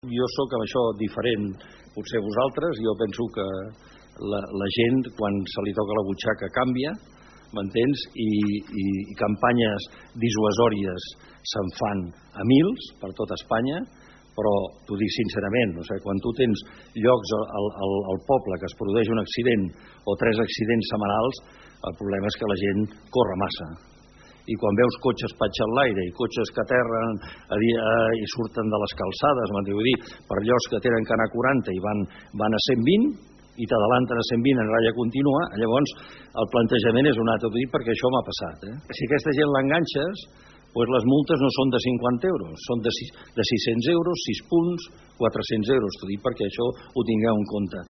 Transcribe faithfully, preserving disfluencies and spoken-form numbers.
Jo sóc amb això diferent, potser vosaltres. Jo penso que la, la gent, quan se li toca la butxaca, canvia, m'entens? I, i, i campanyes dissuasòries se'n fan a mils per tot Espanya, però t'ho dic sincerament, o sigui, quan tu tens llocs al, al, al poble que es produeix un accident o tres accidents setmanals, el problema és que la gent corre massa. I quan veus cotxes patxant l'aire i cotxes que aterren a dir, eh, i surten de les calçades, vull dir, per llocs que tenen que anar a quaranta i van, van a cent vint i t'adalanten a cent vint en ratlla contínua, llavors el plantejament és un altre, t'ho dic perquè això m'ha passat. Eh? Si aquesta gent l'enganxes, doncs les multes no són de cinquanta euros, són de, de sis-cents euros, sis punts, quatre-cents euros, t'ho dic perquè això ho tingueu en compte.